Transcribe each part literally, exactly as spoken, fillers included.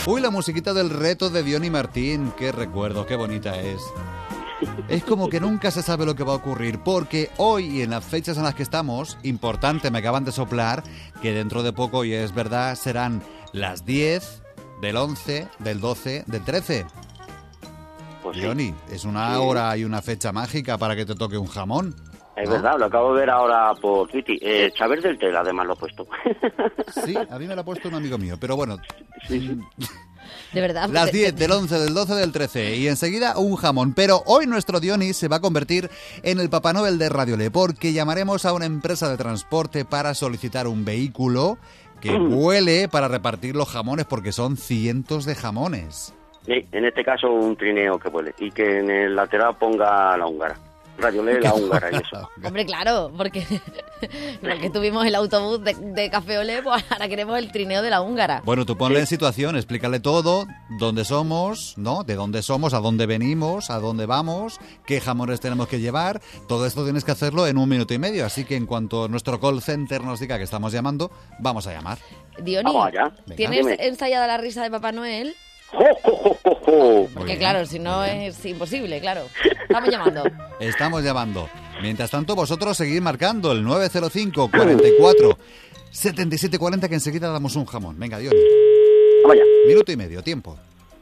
Uy, la musiquita del reto de Diony Martín. Qué recuerdo, qué bonita es. Es como que nunca se sabe lo que va a ocurrir, porque hoy y en las fechas en las que estamos, importante, me acaban de soplar, que dentro de poco, y es verdad, serán las diez del once, del doce, del trece. Pues sí. Diony, es una Sí. hora y una fecha mágica para que te toque un jamón. Es ¿no? verdad, lo acabo de ver ahora por Twitter. Eh, Chávez del Tel, además, lo he puesto. Sí, a mí me lo ha puesto un amigo mío, pero bueno. Sí, sí. De verdad. Las de- diez, de- del once, del doce, del trece y enseguida un jamón. Pero hoy nuestro Diony se va a convertir en el Papá Noel de Radiolé, porque llamaremos a una empresa de transporte para solicitar un vehículo que vuele para repartir los jamones, porque son cientos de jamones. Sí, en este caso un trineo que vuele y que en el lateral ponga la húngara. Radiolé, la húngara y eso. Hombre, claro, porque, porque tuvimos el autobús de, de Café Olé, pues ahora queremos el trineo de la húngara. Bueno, tú ponle en situación, explícale todo, dónde somos, ¿no? De dónde somos, a dónde venimos, a dónde vamos, qué jamones tenemos que llevar. Todo esto tienes que hacerlo en un minuto y medio, así que en cuanto nuestro call center nos diga que estamos llamando, vamos a llamar. Diony, Vamos allá. ¿tienes Dime. ensayada la risa de Papá Noel? ¡Jo, jo, jo, jo, jo! Porque bien, claro, si no es imposible, claro. Estamos llamando. Estamos llamando. Mientras tanto, vosotros seguid marcando el nueve cero cinco, cuarenta y cuatro, setenta y siete cuarenta, que enseguida damos un jamón. Venga, Diony. Vamos allá. Minuto y medio, tiempo.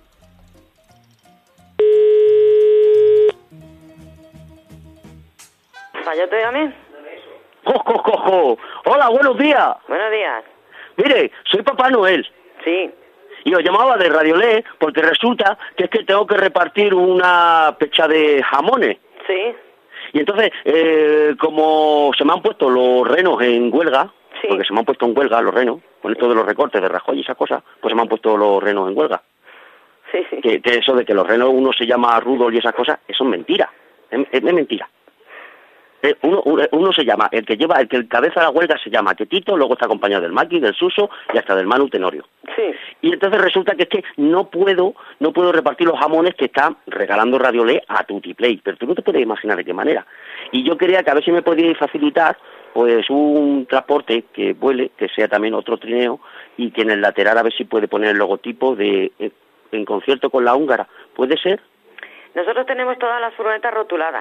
¿Yo te llamé? ¡Jo, jo, jo, jo! Hola, buenos días. Buenos días. Mire, soy Papá Noel. Sí. Y os llamaba de Radiolé porque resulta que es que tengo que repartir una pecha de jamones. Sí. Y entonces, eh, como se me han puesto los renos en huelga, Sí. porque se me han puesto en huelga los renos, con esto de los recortes de Rajoy y esas cosas, pues se me han puesto los renos en huelga. Sí, sí. Que, que eso de que los renos uno se llama Rudolf y esas cosas, eso es mentira. Es, es- es mentira. Eh, uno, uno, uno se llama, el que lleva, el que cabeza la huelga se llama Quetito, luego está acompañado del Maki, del Suso y hasta del Manu Tenorio. Sí. Y entonces resulta que es que no puedo, no puedo repartir los jamones que está regalando Radiolé a Tutiplay, pero tú no te puedes imaginar de qué manera. Y yo quería que a ver si me podíais facilitar pues un transporte que vuele, que sea también otro trineo, y que en el lateral a ver si puede poner el logotipo de eh, en concierto con la húngara. ¿Puede ser? Nosotros tenemos todas las furgonetas rotuladas.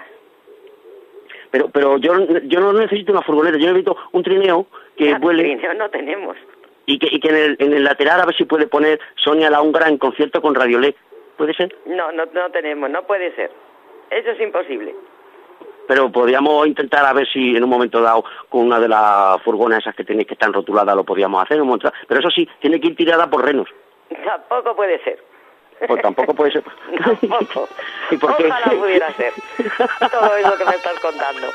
Pero pero yo yo no necesito una furgoneta, yo necesito un trineo que Ah, vuele trineo no tenemos. y que, y que en, el, en el lateral a ver si puede poner Sonia la húngara en concierto con Radiolé. ¿Puede ser? No, no, no tenemos. No puede ser. Eso es imposible. Pero podríamos intentar a ver si en un momento dado con una de las furgonas esas que tenéis que están rotuladas lo podíamos hacer. Un momento, pero eso sí, tiene que ir tirada por renos. Tampoco puede ser. Pues tampoco puede ser. Tampoco. ¿Y por qué? Ojalá pudiera ser. Todo eso que me estás contando.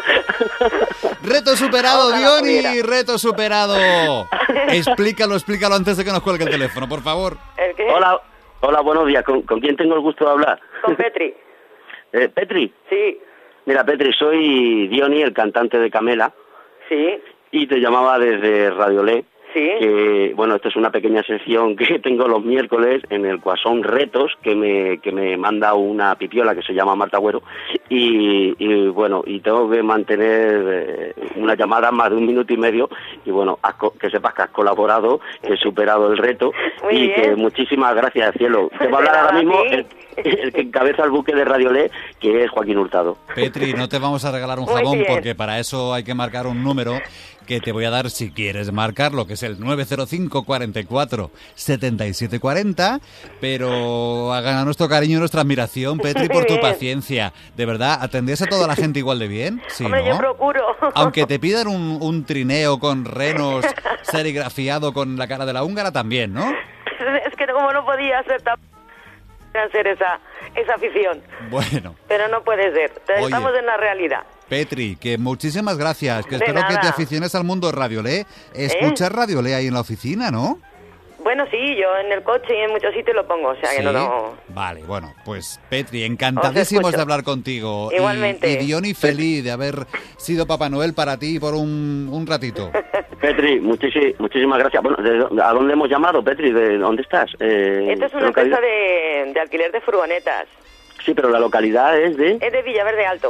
Reto superado, Ojalá Diony, pudiera. reto superado. Explícalo, explícalo antes de que nos cuelgue el teléfono, por favor. ¿El qué? Hola, hola, buenos días. ¿Con, con quién tengo el gusto de hablar? Con Petri. Eh, Petri. Sí. Mira, Petri, soy Diony, el cantante de Camela, Sí. y te llamaba desde Radiolé. Sí. Que, bueno, esto es una pequeña sección que tengo los miércoles en el cual son retos que me, que me manda una pipiola que se llama Marta Agüero y, y bueno, y tengo que mantener eh, una llamada más de un minuto y medio y bueno, has co- que sepas que has colaborado, que he superado el reto Muy y bien. que muchísimas gracias, cielo. Te va a hablar De nada, ahora mismo a ti. el, el que encabeza el buque de Radiolé, que es Joaquín Hurtado. Petri, no te vamos a regalar un Muy jamón bien. porque para eso hay que marcar un número que te voy a dar si quieres marcarlo, que es el nueve cero cinco, cuarenta y cuatro, setenta y siete cuarenta, pero a ganar nuestro cariño y nuestra admiración, Petri, por tu Bien. paciencia. De verdad, ¿atendés a toda la gente igual de bien? Sí, Hombre, yo ¿no? procuro. Aunque te pidan un, un trineo con renos serigrafiado con la cara de la húngara, también, ¿no? Es que como no podía ser tan... hacer esa, esa afición. Bueno, Pero no puede ser. Oye. Estamos en la realidad. Petri, que muchísimas gracias, que De espero que nada. te aficiones al mundo Radiolé. Escuchar Radiolé ahí en la oficina, ¿no? Bueno, sí, yo en el coche y en muchos sitios lo pongo, o sea que Sí. no, no... Vale, bueno, pues Petri, encantadísimos escucho. de hablar contigo. Y- Igualmente. Y, Diony feliz de haber sido Papá Noel para ti por un, un ratito. Petri, muchísi- muchísimas gracias. Bueno, ¿de dó- ¿a dónde hemos llamado, Petri? ¿De dónde estás? Eh, Esto es ¿qué una localidad? empresa de, de alquiler de furgonetas. Sí, pero la localidad es de... Es de Villaverde Alto.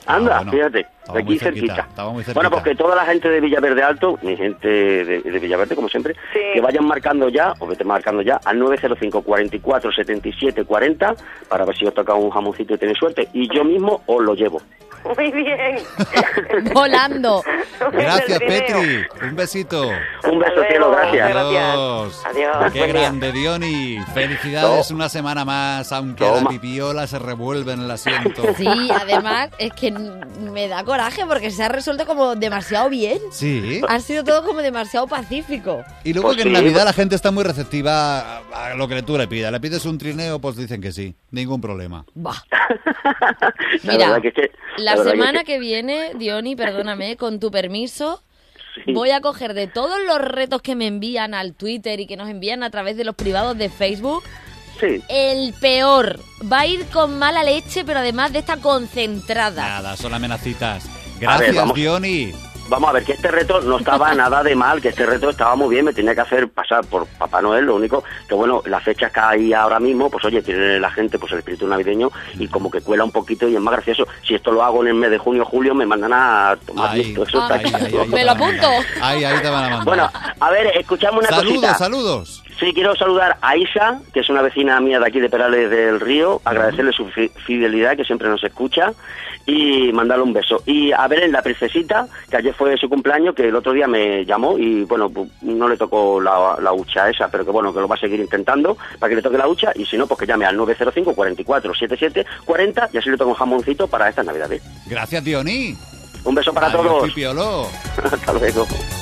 Anda, Ah, bueno. fíjate, de Estamos aquí muy cerquita, cerquita. estamos muy cerquita. Bueno, pues que toda la gente de Villaverde Alto, mi gente de, de Villaverde, como siempre, Sí. que vayan marcando ya, o vete marcando ya, al nueve cero cinco, cuarenta y cuatro, setenta y siete, cuarenta, para ver si os toca un jamoncito y tenéis suerte. Y yo mismo os lo llevo. Muy bien. Volando. Gracias, El trineo. Petri. Un besito. Un beso, Hasta cielo, luego. gracias. Adiós. Adiós. Qué Buen día. grande, Diony. Felicidades No. una semana más, aunque Toma. la pipiola se revuelve en el asiento. Sí, además es que me da coraje porque se ha resuelto como demasiado bien. Sí. Ha sido todo como demasiado pacífico. Y luego Pues que en sí, Navidad pues- la gente está muy receptiva a, a lo que tú le pidas. Le pides un trineo, pues dicen que sí. Ningún problema. Bah. La Mira, verdad que es que- La verdad semana es que viene, Diony, perdóname, con tu permiso, Sí. voy a coger de todos los retos que me envían al Twitter y que nos envían a través de los privados de Facebook, Sí. el peor. Va a ir con mala leche, pero además de esta concentrada. Nada, son amenacitas. A ver, Gracias, vamos. Diony. Vamos a ver, que este reto no estaba nada de mal, que este reto estaba muy bien, me tenía que hacer pasar por Papá Noel, lo único que, bueno, las fechas que hay ahora mismo, pues oye, tiene la gente pues el espíritu navideño y como que cuela un poquito y es más gracioso. Si esto lo hago en el mes de junio o julio, me mandan a tomar Ahí, listo, eso está ahí, ahí, claro. ahí Me te lo van a apunto. mandar. Ahí, ahí te van a mandar. Bueno, a ver, escuchame una saludos, cosita. saludos. Sí, quiero saludar a Isa, que es una vecina mía de aquí de Perales del Río, agradecerle su fi- fidelidad, que siempre nos escucha, y mandarle un beso. Y a ver, en la princesita, que ayer fue su cumpleaños, que el otro día me llamó y, bueno, pues, no le tocó la, la hucha esa, pero que, bueno, que lo va a seguir intentando para que le toque la hucha, y si no, pues que llame al nueve cero cinco, cuarenta y cuatro, setenta y siete, cuarenta, y así le toco un jamoncito para estas Navidades. Gracias, Diony. Un beso para Adiós, todos. pipiolo. Hasta luego.